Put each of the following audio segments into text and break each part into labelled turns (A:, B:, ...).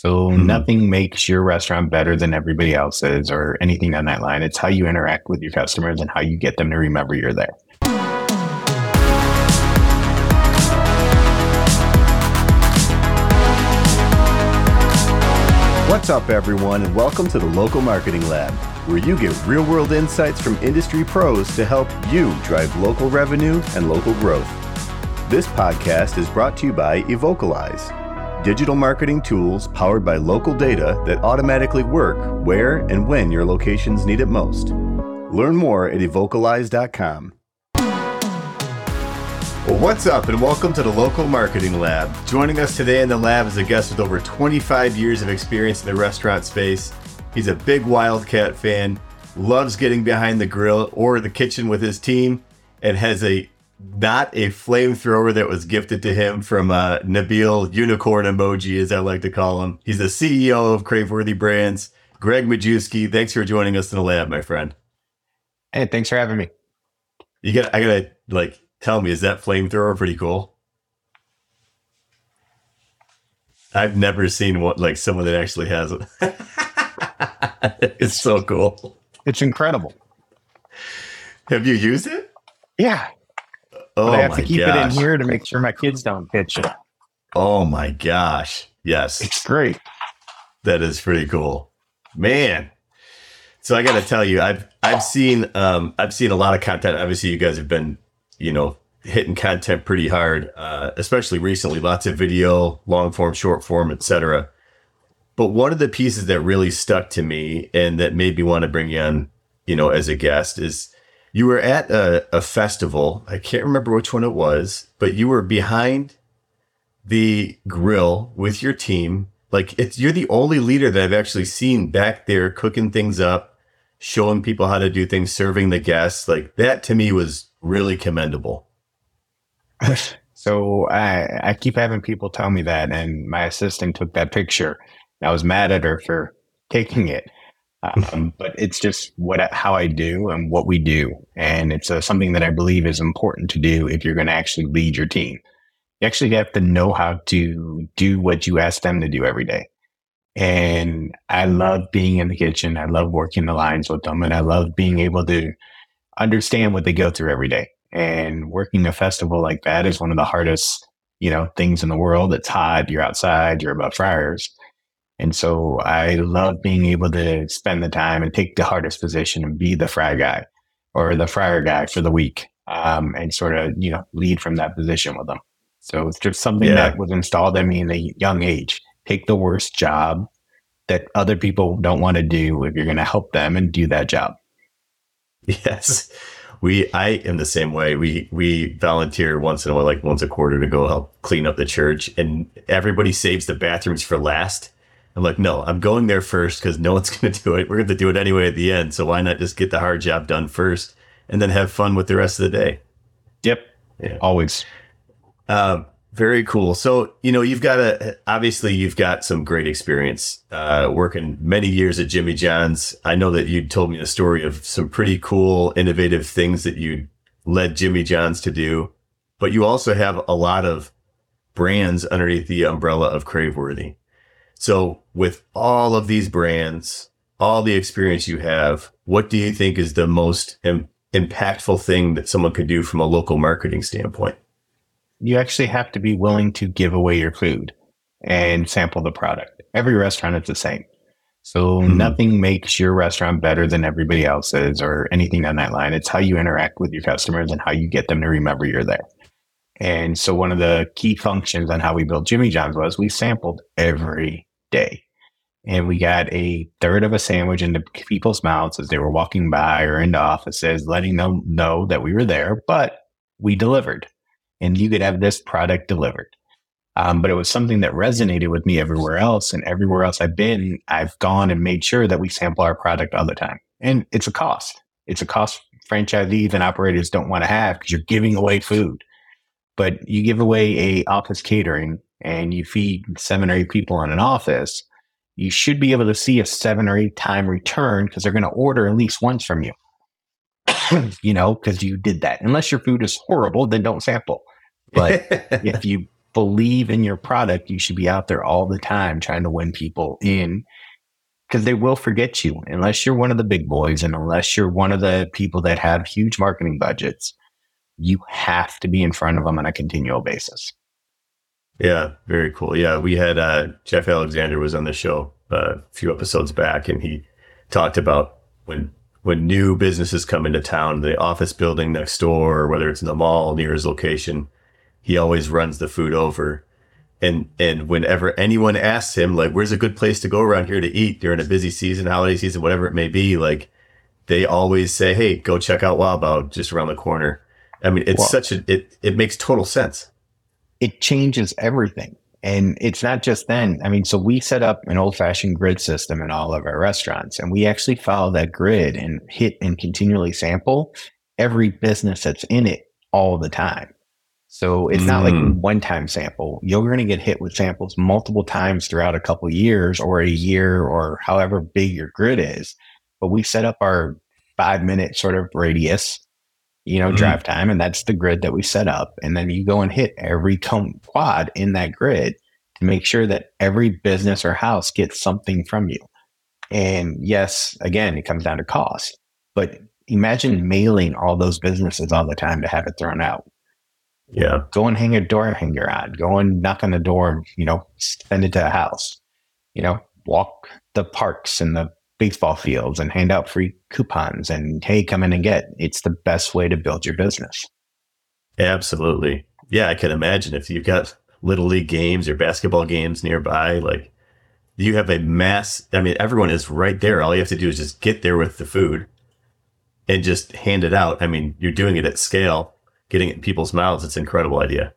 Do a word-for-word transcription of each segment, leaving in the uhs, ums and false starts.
A: So
B: Mhm.
A: nothing makes your restaurant better than everybody else's or anything on that line. It's how you interact with your customers and how you get them to remember you're there.
B: What's up, everyone, and welcome to the Local Marketing Lab, where you get real-world insights from industry pros to help you drive local revenue and local growth. This podcast is brought to you by Evocalize, digital marketing tools powered by local data that automatically work where and when your locations need it most. Learn more at evocalize dot com. Well, what's up, and welcome to the Local Marketing Lab. Joining us today in the lab is a guest with over twenty-five years of experience in the restaurant space. He's a big Wildcat fan, loves getting behind the grill or the kitchen with his team, and has a not a flamethrower that was gifted to him from uh, Nabil Unicorn Emoji, as I like to call him. He's the C E O of Craveworthy Brands. Greg Majewski, thanks for joining us in the lab, my friend.
A: Hey, thanks for having me.
B: You got, I gotta like. Tell me, is that flamethrower pretty cool? I've never seen what like someone that actually has it. It's so cool.
A: It's incredible.
B: Have you used it?
A: Yeah.
B: Oh
A: but I have
B: my
A: to keep
B: gosh.
A: it in here to make sure my kids don't pitch it.
B: Oh my gosh. Yes.
A: It's great.
B: That is pretty cool. Man. So I got to tell you, I've I've seen um I've seen a lot of content. Obviously, you guys have been you know, hitting content pretty hard, uh, especially recently, lots of video, long form, short form, et cetera. But one of the pieces that really stuck to me and that made me want to bring you on, you know, as a guest is you were at a, a festival. I can't remember which one it was, but you were behind the grill with your team. Like it's, you're the only leader that I've actually seen back there cooking things up, showing people how to do things, serving the guests. Like that to me was really commendable.
A: So I, I keep having people tell me that, and my assistant took that picture. I was mad at her for taking it, um, but it's just what how I do and what we do, and it's uh, something that I believe is important to do if you're going to actually lead your team. You actually have to know how to do what you ask them to do every day. And I love being in the kitchen. I love working the lines with them, and I love being able to understand what they go through every day. And working a festival like that is one of the hardest, you know, things in the world. It's hot, you're outside, you're above fryers. And so I love being able to spend the time and take the hardest position and be the fry guy or the fryer guy for the week, um, and sort of, you know, lead from that position with them. So it's just something
B: Yeah.
A: that was installed in me in a young age. Take the worst job that other people don't want to do if you're going to help them and do that job.
B: Yes, we. I am the same way. We we volunteer once in a while, like once a quarter, to go help clean up the church, and everybody saves the bathrooms for last. I'm like, no, I'm going there first because no one's going to do it. We're going to do it anyway at the end. So why not just get the hard job done first, and then have fun with the rest of the day?
A: Yep,
B: Yeah.
A: Always.
B: Um, very cool. So, you know, you've got a, obviously you've got some great experience, uh, working many years at Jimmy John's. I know that you told me the story of some pretty cool, innovative things that you led Jimmy John's to do, but you also have a lot of brands underneath the umbrella of Craveworthy. So with all of these brands, all the experience you have, what do you think is the most im- impactful thing that someone could do from a local marketing standpoint?
A: You actually have to be willing to give away your food and sample the product. Every restaurant is the same. So
B: Mhm.
A: nothing makes your restaurant better than everybody else's or anything on that line. It's how you interact with your customers and how you get them to remember you're there. And so one of the key functions on how we built Jimmy John's was we sampled every day. And we got a third of a sandwich into people's mouths as they were walking by or into offices, letting them know that we were there, but we delivered. And you could have this product delivered. Um, but it was something that resonated with me everywhere else. And everywhere else I've been, I've gone and made sure that we sample our product all the time. And it's a cost. It's a cost franchisees and operators don't want to have because you're giving away food. But you give away a office catering and you feed seven or eight people in an office, you should be able to see a seven or eight time return because they're going to order at least once from you. You know, because you did that. Unless your food is horrible, then don't sample. But if you believe in your product, you should be out there all the time trying to win people in, because they will forget you unless you're one of the big boys and unless you're one of the people that have huge marketing budgets. You have to be in front of them on a continual basis.
B: Yeah, very cool. Yeah, we had uh, Jeff Alexander was on the show uh, a few episodes back, and he talked about when when new businesses come into town, the office building next door, or whether it's in the mall near his location, he always runs the food over. And and whenever anyone asks him, like, where's a good place to go around here to eat during a busy season, holiday season, whatever it may be, like, they always say, hey, go check out Wow Bao just around the corner. I mean, it's well, such a, it, it makes total sense.
A: It changes everything. And it's not just then. I mean, so we set up an old fashioned grid system in all of our restaurants, and we actually follow that grid and hit and continually sample every business that's in it all the time. So it's not mm. like one time sample. You're going to get hit with samples multiple times throughout a couple of years or a year or however big your grid is. But we set up our five minute sort of radius, you know, mm. drive time. And that's the grid that we set up. And then you go and hit every com- quad in that grid to make sure that every business or house gets something from you. And yes, again, it comes down to cost. But imagine mailing all those businesses all the time to have it thrown out.
B: Yeah.
A: Go and hang a door hanger on. Go and knock on the door, you know, send it to a house. You know, walk the parks and the baseball fields and hand out free coupons and, hey, come in and get. It's the best way to build your business.
B: Absolutely. Yeah, I can imagine if you've got little league games or basketball games nearby, like you have a mass, I mean, everyone is right there. All you have to do is just get there with the food and just hand it out. I mean, you're doing it at scale. Getting it in people's mouths, it's an incredible idea.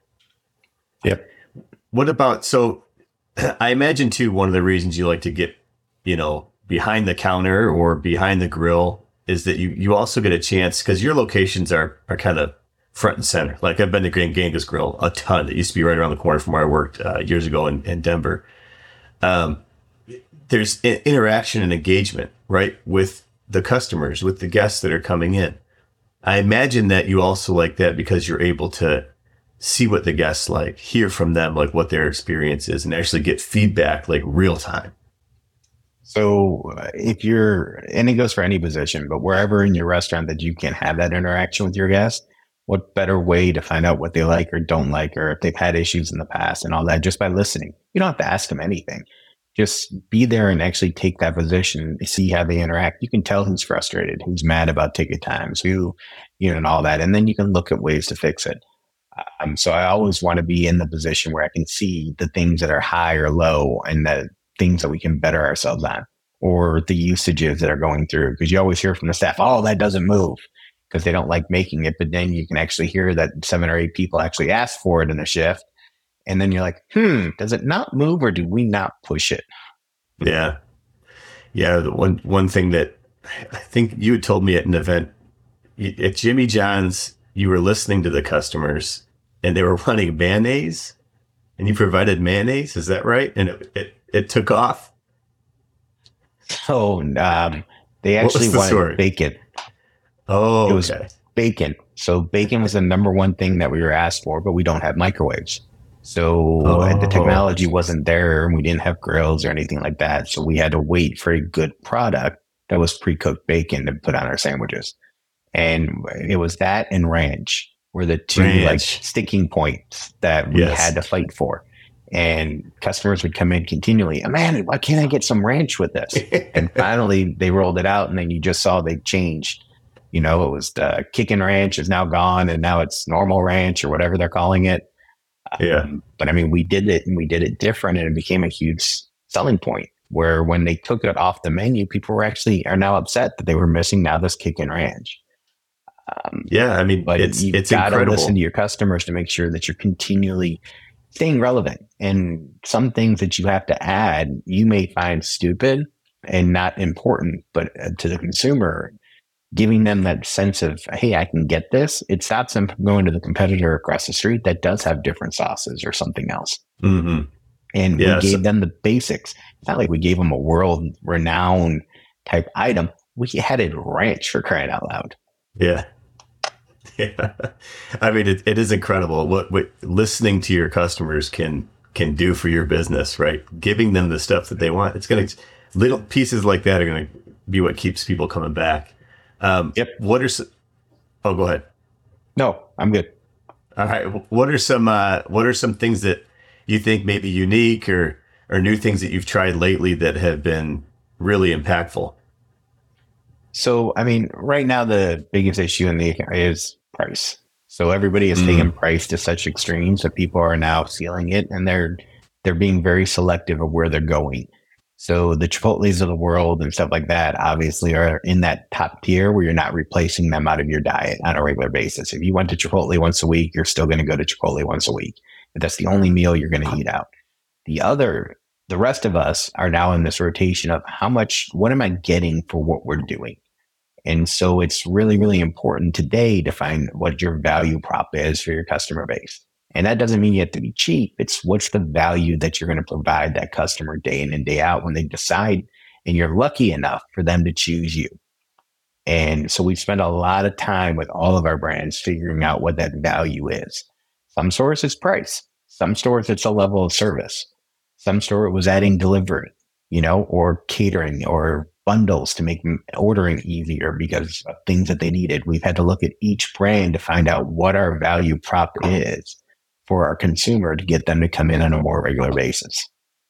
A: Yep.
B: What about, so I imagine too, one of the reasons you like to get, you know, behind the counter or behind the grill is that you, you also get a chance, because your locations are, are kind of front and center. Like I've been to Grand Genghis Grill a ton. It used to be right around the corner from where I worked uh, years ago in, in Denver. Um, there's interaction and engagement, right, with the customers, with the guests that are coming in. I imagine that you also like that because you're able to see what the guests like, hear from them, like what their experience is, and actually get feedback like real time.
A: So uh, if you're, and it goes for any position, but wherever in your restaurant that you can have that interaction with your guests, what better way to find out what they like or don't like, or if they've had issues in the past and all that, just by listening. You don't have to ask them anything. Just be there and actually take that position, see how they interact. You can tell who's frustrated, who's mad about ticket times, who, you know, and all that. And then you can look at ways to fix it. Um, so I always want to be in the position where I can see the things that are high or low and the things that we can better ourselves on, or the usages that are going through. Because you always hear from the staff, oh, that doesn't move, because they don't like making it. But then you can actually hear that seven or eight people actually asked for it in a shift. And then you're like, hmm, does it not move or do we not push it?
B: Yeah. Yeah. The one, one thing that I think you had told me at an event at Jimmy John's, you were listening to the customers and they were wanting mayonnaise and you provided mayonnaise. Is that right? And it, it, it took off.
A: So um, they actually
B: the
A: wanted
B: story?
A: bacon.
B: Oh,
A: it was
B: okay.
A: Bacon. So bacon was the number one thing that we were asked for, but we don't have microwaves. So oh. the technology wasn't there and we didn't have grills or anything like that. So we had to wait for a good product that was pre-cooked bacon to put on our sandwiches. And it was that and ranch were the two ranch. like sticking points that we yes. had to fight for. And customers would come in continually, man, why can't I get some ranch with this? And finally they rolled it out and then you just saw they changed. You know, it was the Kickin' Ranch is now gone and now it's normal ranch or whatever they're calling it.
B: Yeah.
A: Um, but I mean, we did it and we did it different and it became a huge selling point where when they took it off the menu, people were actually are now upset that they were missing now this Kickin' Ranch.
B: Um, yeah. I mean, but it's,
A: you
B: it's
A: gotta
B: incredible.
A: Listen to your customers to make sure that you're continually staying relevant, and some things that you have to add, you may find stupid and not important, but uh, to the consumer, giving them that sense of, hey, I can get this. It stops them from going to the competitor across the street that does have different sauces or something else.
B: Mm-hmm.
A: And
B: yeah,
A: we gave
B: so-
A: them the basics. It's not like we gave them a world renowned type item. We had it ranch, for crying out loud.
B: Yeah. Yeah. I mean, it, it is incredible what, what listening to your customers can can do for your business, right? Giving them the stuff that they want. It's going to, little pieces like that are going to be what keeps people coming back. Um,
A: Yep.
B: what are, s- oh, go ahead.
A: No, I'm good.
B: All right. What are some, uh, what are some things that you think may be unique or, or new things that you've tried lately that have been really impactful?
A: So, I mean, right now the biggest issue in the is price. So everybody is taking
B: Mm,
A: price to such extremes that people are now feeling it, and they're they're being very selective of where they're going. So the Chipotle's of the world and stuff like that obviously are in that top tier where you're not replacing them out of your diet on a regular basis. If you went to Chipotle once a week, you're still going to go to Chipotle once a week. If that's the only meal you're going to eat out. The other, the rest of us are now in this rotation of how much, what am I getting for what we're doing? And so it's really, really important today to find what your value prop is for your customer base. And that doesn't mean you have to be cheap. It's what's the value that you're going to provide that customer day in and day out when they decide, and you're lucky enough for them to choose you. And so we spend a lot of time with all of our brands figuring out what that value is. Some stores it's price. Some stores it's a level of service. Some store it was adding delivery, you know, or catering or bundles to make ordering easier because of things that they needed. We've had to look at each brand to find out what our value prop is for our consumer to get them to come in on a more regular basis.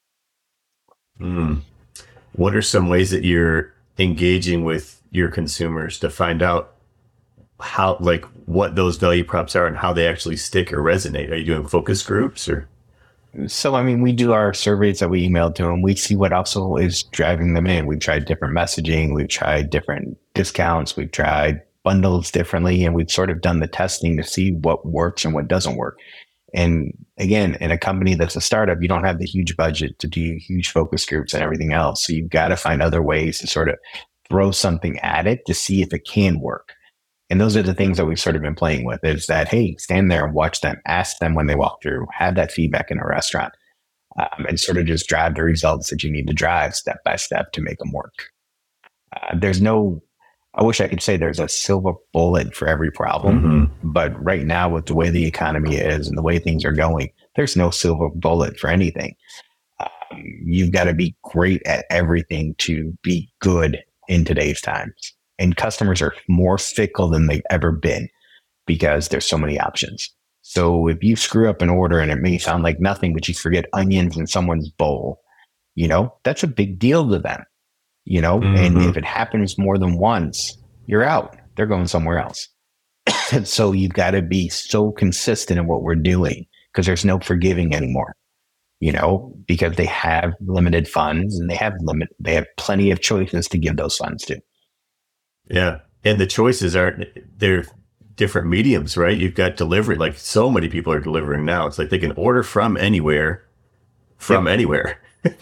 B: mm. What are some ways that you're engaging with your consumers to find out how, like, what those value props are and how they actually stick or resonate? Are you doing focus groups or?
A: So, I mean, we do our surveys that we email to them. We see what also is driving them in. We've tried different messaging. We've tried different discounts. We've tried bundles differently. And we've sort of done the testing to see what works and what doesn't work. And again, in a company that's a startup, you don't have the huge budget to do huge focus groups and everything else. So you've got to find other ways to sort of throw something at it to see if it can work. And those are the things that we've sort of been playing with is that, hey, stand there and watch them, ask them when they walk through, have that feedback in a restaurant, um, and sort of just drive the results that you need to drive step by step to make them work. Uh, there's no, I wish I could say there's a silver bullet for every problem,
B: Mm-hmm.
A: but right now with the way the economy is and the way things are going, there's no silver bullet for anything. Um, you've got to be great at everything to be good in today's times. And customers are more fickle than they've ever been because there's so many options. So if you screw up an order and it may sound like nothing, but you forget onions in someone's bowl, you know, that's a big deal to them, you know, and
B: Mm-hmm.
A: if it happens more than once, you're out. They're going somewhere else. And so you've got to be so consistent in what we're doing because there's no forgiving anymore, you know, because they have limited funds and they have limit, they have plenty of choices to give those funds to.
B: Yeah. And the choices aren't, they're different mediums, right? You've got delivery, like so many people are delivering now. It's like they can order from anywhere, from
A: Yep.
B: anywhere.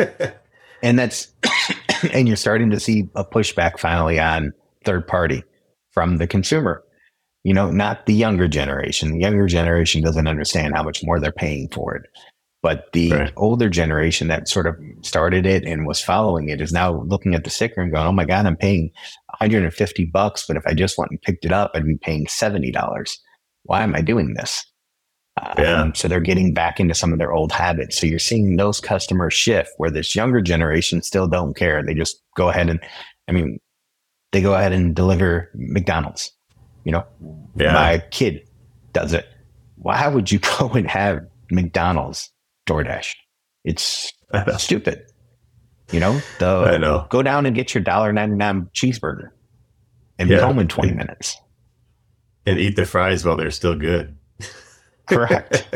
A: And that's, and you're starting to see a pushback finally on third party from the consumer, you know, not the younger generation. The younger generation doesn't understand how much more they're paying for it. But the
B: Right.
A: older generation that sort of started it and was following it is now looking at the sticker and going, oh my God, I'm paying one hundred fifty bucks. But if I just went and picked it up, I'd be paying seventy dollars. Why am I doing this?
B: Yeah.
A: Um, so they're getting back into some of their old habits. So you're seeing those customers shift where this younger generation still don't care. They just go ahead and, I mean, they go ahead and deliver McDonald's. You know,
B: Yeah.
A: my kid does it. Why would you go and have McDonald's DoorDash? It's stupid. You know, the
B: I know.
A: go down and get your one dollar ninety-nine cheeseburger and be
B: Yeah.
A: home in twenty minutes.
B: And eat the fries while they're still good.
A: Correct.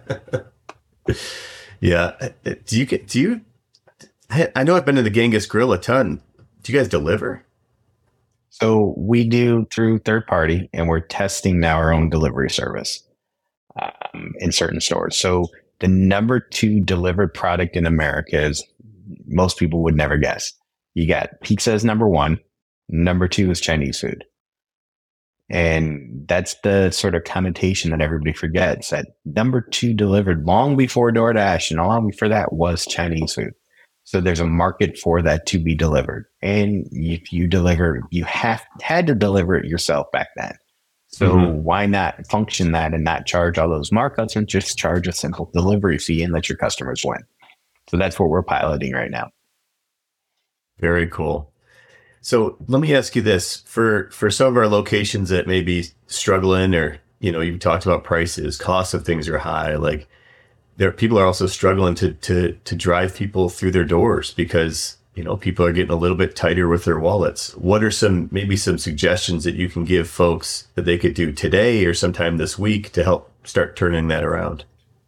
B: Yeah. Do you get, do you, I I know I've been to the Genghis Grill a ton. Do you guys deliver?
A: So we do through third party, and we're testing now our own delivery service um, in certain stores. So the number two delivered product in America is most people would never guess. You got pizza as number one. Number two is Chinese food. And that's the sort of connotation that everybody forgets that number two delivered long before DoorDash and long before that was Chinese food. So there's a market for that to be delivered. And if you deliver, you have had to deliver it yourself back then. So
B: Mm-hmm.
A: why not function that and not charge all those markups and just charge a simple delivery fee and let your customers win? So that's what we're piloting right now.
B: Very cool. So let me ask you this: for for some of our locations that may be struggling, or you know, you talked about prices, costs of things are high. Like there, people are also struggling to to to drive people through their doors because you know people are getting a little bit tighter with their wallets. What are some maybe some suggestions that you can give folks that they could do today or sometime this week to help start turning that around?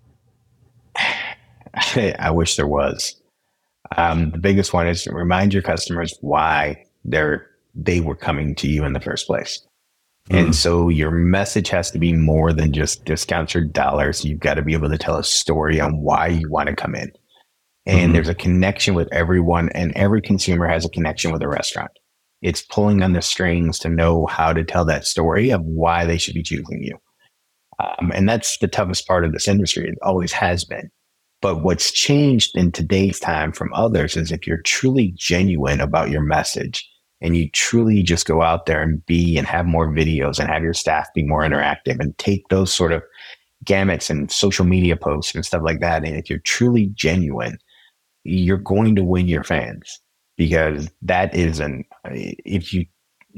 A: I wish there was. Um, the biggest one is to remind your customers why they're they were coming to you in the first place. And
B: Mm.
A: so your message has to be more than just discounts or dollars. You've got to be able to tell a story on why you want to come in. And
B: Mm-hmm.
A: there's a connection with everyone, and every consumer has a connection with a restaurant. It's pulling on the strings to know how to tell that story of why they should be choosing you. Um, and that's the toughest part of this industry. It always has been. But what's changed in today's time from others is if you're truly genuine about your message and you truly just go out there and be and have more videos and have your staff be more interactive and take those sort of gamuts and social media posts and stuff like that. And if you're truly genuine, you're going to win your fans because that is an, if you,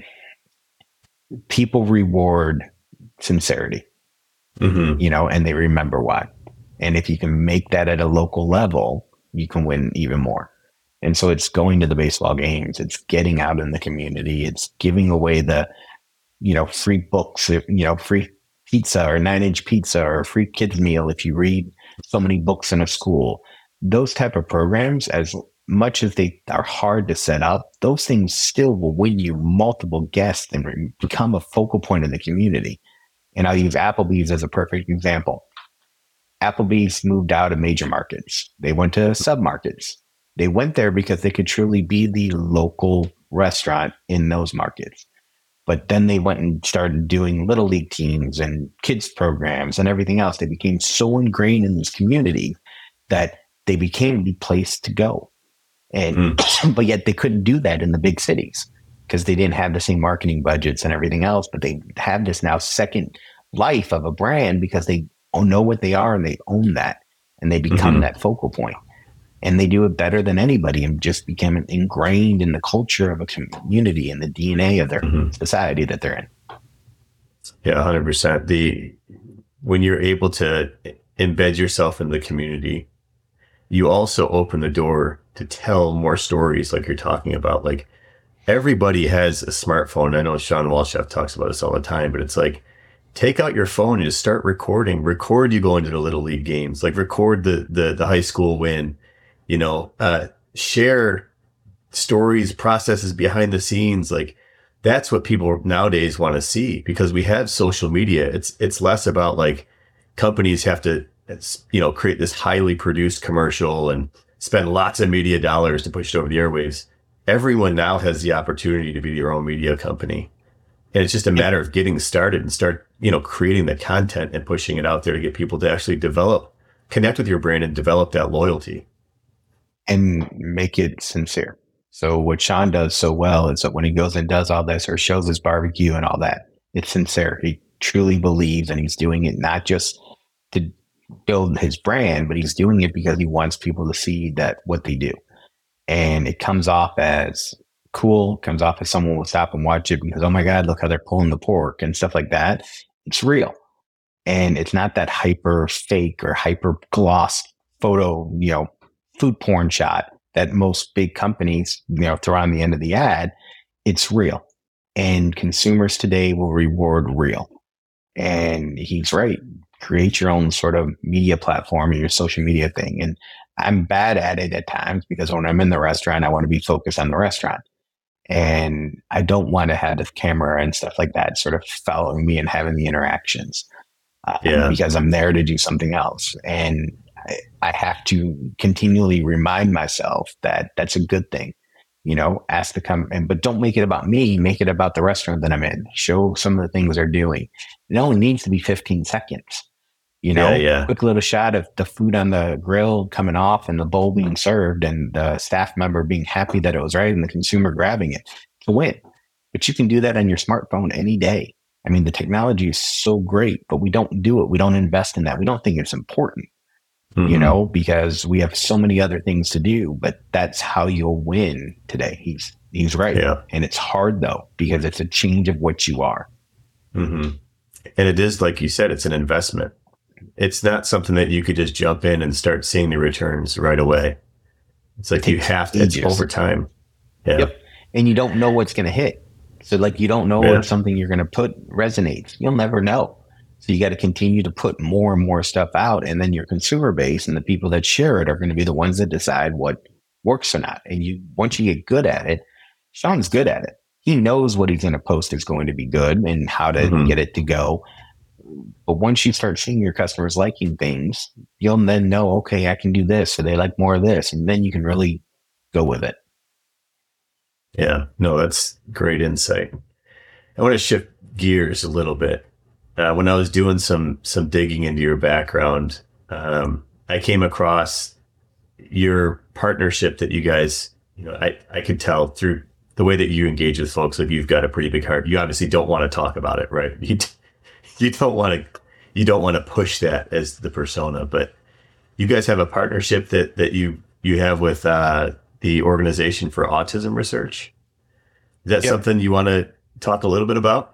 A: people reward sincerity,
B: Mm-hmm.
A: you know, and they remember why. And if you can make that at a local level, you can win even more. And so it's going to the baseball games. It's getting out in the community. It's giving away the, you know, free books, you know, free pizza or nine inch pizza or a free kids meal if you read so many books in a school. Those type of programs, as much as they are hard to set up, those things still will win you multiple guests and become a focal point in the community. And I'll use Applebee's as a perfect example. Applebee's moved out of major markets. They went to submarkets. They went there because they could truly be the local restaurant in those markets. But then they went and started doing little league teams and kids programs and everything else. They became so ingrained in this community that they became the place to go. And
B: Mm.
A: but yet they couldn't do that in the big cities because they didn't have the same marketing budgets and everything else. But they have this now second life of a brand because they know what they are and they own that and they become
B: Mm-hmm.
A: that focal point. And they do it better than anybody and just become ingrained in the culture of a community and the D N A of their
B: Mm-hmm.
A: society that they're in.
B: Yeah, one hundred percent. The when you're able to embed yourself in the community, you also open the door to tell more stories like you're talking about. Like everybody has a smartphone. I know Sean Walchef talks about this all the time, but it's like, take out your phone and just start recording. Record you going to the little league games. Like record the the the high school win. You know, uh, share stories, processes behind the scenes. Like that's what people nowadays want to see because we have social media. It's it's less about like companies have to you know create this highly produced commercial and spend lots of media dollars to push it over the airwaves. Everyone now has the opportunity to be their own media company. And it's just a matter of getting started and start, you know, creating the content and pushing it out there to get people to actually develop, connect with your brand and develop that loyalty.
A: And make it sincere. So what Sean does so well is that when he goes and does all this or shows his barbecue and all that, it's sincere. He truly believes and he's doing it not just to build his brand, but he's doing it because he wants people to see that what they do. And it comes off as cool, comes off as someone will stop and watch it because, oh my God, look how they're pulling the pork and stuff like that. It's real. And it's not that hyper fake or hyper gloss photo, you know, food porn shot that most big companies, you know, throw on the end of the ad. It's real. And consumers today will reward real. And he's right. Create your own sort of media platform or your social media thing. And I'm bad at it at times because when I'm in the restaurant, I want to be focused on the restaurant. And I don't want to have the camera and stuff like that sort of following me and having the interactions um,
B: Yeah.
A: because I'm there to do something else. And I, I have to continually remind myself that that's a good thing. You know, ask to come and, but don't make it about me. Make it about the restaurant that I'm in. Show some of the things they're doing. It only needs to be fifteen seconds. You know,
B: Yeah, yeah.
A: quick little shot of the food on the grill coming off and the bowl being served and the staff member being happy that it was right and the consumer grabbing it to win. But you can do that on your smartphone any day. I mean, the technology is so great, but we don't do it. We don't invest in that. We don't think it's important, mm-hmm. you know, because we have so many other things to do, but that's how you'll win today. He's, he's right.
B: Yeah.
A: And it's hard though, because it's a change of what you are.
B: Mm-hmm. And it is, like you said, it's an investment. It's not something that you could just jump in and start seeing the returns right away. It's like
A: it
B: you have to, ages. It's over time. Yeah.
A: Yep. And you don't know what's going to hit. So like, you don't know yeah. if something you're going to put resonates. You'll never know. So you got to continue to put more and more stuff out. And then your consumer base and the people that share it are going to be the ones that decide what works or not. And you, once you get good at it, Sean's good at it. He knows what he's going to post is going to be good and how to mm-hmm. get it to go. But once you start seeing your customers liking things, you'll then know, okay, I can do this. So they like more of this. And then you can really go with it.
B: Yeah, no, that's great insight. I want to shift gears a little bit. Uh, when I was doing some some digging into your background, um, I came across your partnership that you guys, you know, I, I could tell through the way that you engage with folks, like you've got a pretty big heart. You obviously don't want to talk about it, right? You, you don't want to you don't want to push that as the persona, but you guys have a partnership that that you you have with uh, the Organization for Autism Research. Is that yep. something you want to talk a little bit about?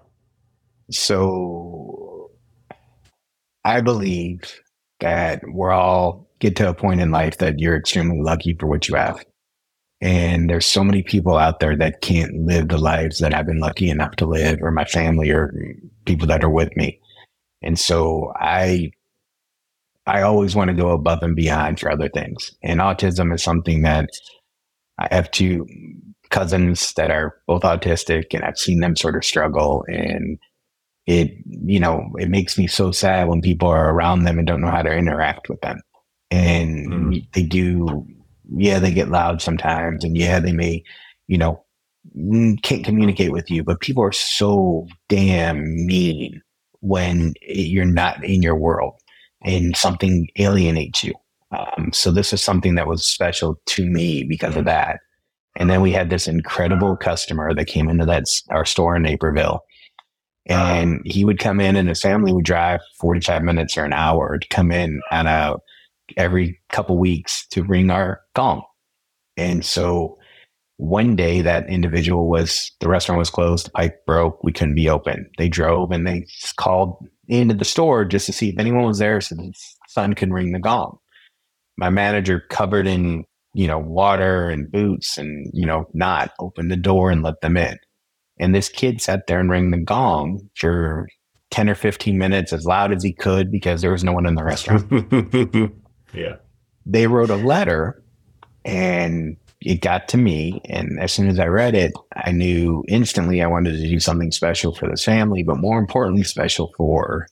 A: So I believe that we're all get to a point in life that you're extremely lucky for what you have. And there's so many people out there that can't live the lives that I've been lucky enough to live, or my family or people that are with me. And so I, I always want to go above and beyond for other things. And autism is something that I have two cousins that are both autistic, and I've seen them sort of struggle. And it, you know, it makes me so sad when people are around them and don't know how to interact with them. And mm. they do, yeah, they get loud sometimes. And yeah, they may, you know, can't communicate with you, but people are so damn mean when you're not in your world and something alienates you. Um, so this is something that was special to me because of that. And then we had this incredible customer that came into that our store in Naperville, and he would come in and his family would drive forty-five minutes or an hour to come in on a, every couple weeks to ring our gong. And so one day that individual was, the restaurant was closed, the pipe broke, we couldn't be open. They drove and they called into the store just to see if anyone was there so his son could ring the gong. My manager, covered in, you know, water and boots and, you know, not opened the door and let them in. And this kid sat there and rang the gong for ten or fifteen minutes as loud as he could because there was no one in the restaurant.
B: Yeah.
A: They wrote a letter and it got to me. And as soon as I read it, I knew instantly I wanted to do something special for this family, but more importantly, special for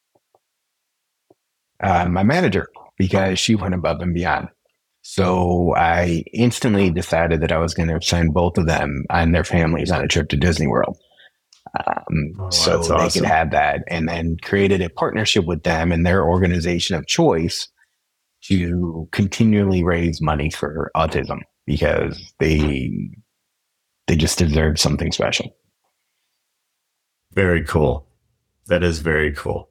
A: uh, my manager, because she went above and beyond. So I instantly decided that I was going to send both of them and their families on a trip to Disney World. Um, oh, so they awesome. Could have that, and then created a partnership with them and their organization of choice to continually raise money for autism, because they, they just deserve something special.
B: Very cool. That is very cool.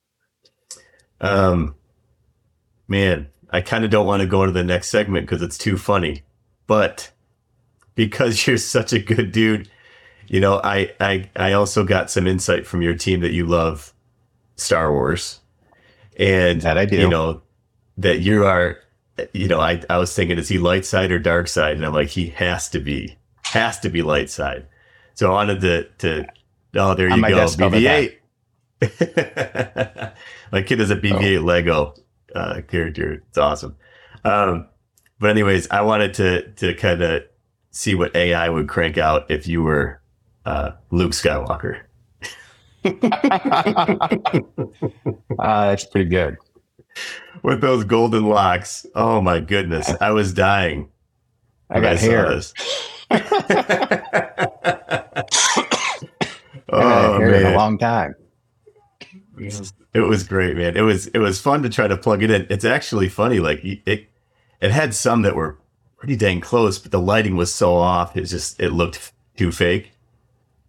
B: Um, man, I kind of don't want to go to the next segment because it's too funny, but because you're such a good dude, you know, I, I, I also got some insight from your team that you love Star Wars, and
A: that I do.
B: You know, that you are, you know, I, I was thinking, is he light side or dark side? And I'm like, he has to be, has to be light side. So I wanted to, to, oh, there you go. B B eight. My kid is a B B eight oh. Lego uh, character. It's awesome. Um, but anyways, I wanted to, to kind of see what A I would crank out if you were uh, Luke Skywalker.
A: uh, that's pretty good.
B: With those golden locks. Oh my goodness. I was dying.
A: I got I hair.
B: This.
A: I
B: oh
A: hair
B: man.
A: in a long time.
B: It was great, man. It was, it was fun to try to plug it in. It's actually funny. Like it, it had some that were pretty dang close, but the lighting was so off. It's just, it looked too fake.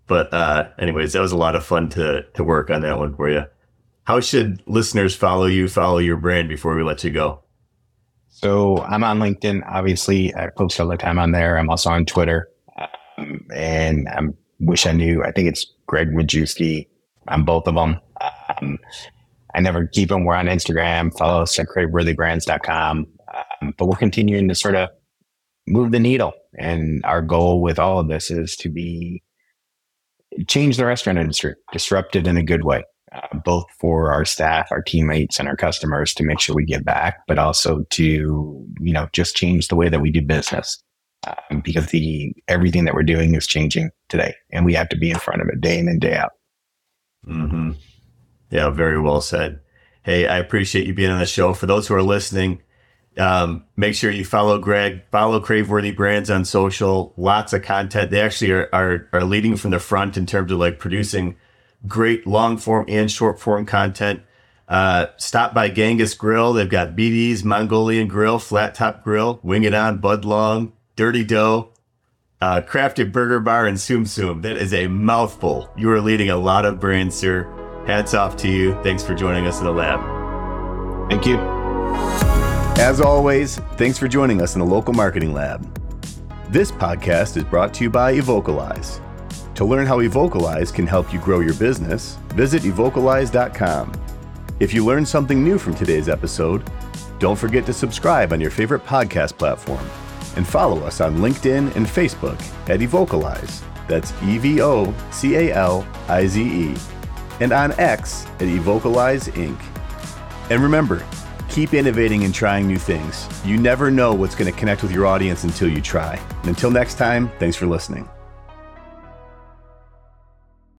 B: But uh, anyways, that was a lot of fun to to work on that one for you. How should listeners follow you, follow your brand before we let you go?
A: So I'm on LinkedIn. Obviously, I post all the time on there. I'm also on Twitter. Um, and I wish I knew. I think it's Greg Majewski on both of them. Um, I never keep them. We're on Instagram. Follow us at crave worthy brands dot com. Um, but we're continuing to sort of move the needle. And our goal with all of this is to be change the restaurant industry, disrupt it in a good way, uh, both for our staff, our teammates, and our customers to make sure we give back, but also to, you know, just change the way that we do business. Um, because the everything that we're doing is changing today, and we have to be in front of it day in and day out.
B: Mm-hmm. Yeah, very well said. Hey, I appreciate you being on the show. For those who are listening, um, make sure you follow Greg, follow Craveworthy Brands on social. Lots of content. They actually are, are are leading from the front in terms of like producing great long form and short form content. Uh, stop by Genghis Grill. They've got B D's, Mongolian Grill, Flat Top Grill, Wing It On, Bud Long, Dirty Dough, uh, Crafted Burger Bar, and Tsum Tsum. That is a mouthful. You are leading a lot of brands, sir. Hats off to you. Thanks for joining us in the lab.
A: Thank you.
B: As always, thanks for joining us in the Local Marketing Lab. This podcast is brought to you by Evocalize. To learn how Evocalize can help you grow your business, visit evocalize dot com. If you learned something new from today's episode, don't forget to subscribe on your favorite podcast platform and follow us on LinkedIn and Facebook at Evocalize. That's E V O C A L I Z E. And on X at Evocalize Incorporated. And remember, keep innovating and trying new things. You never know what's going to connect with your audience until you try. And until next time, thanks for listening.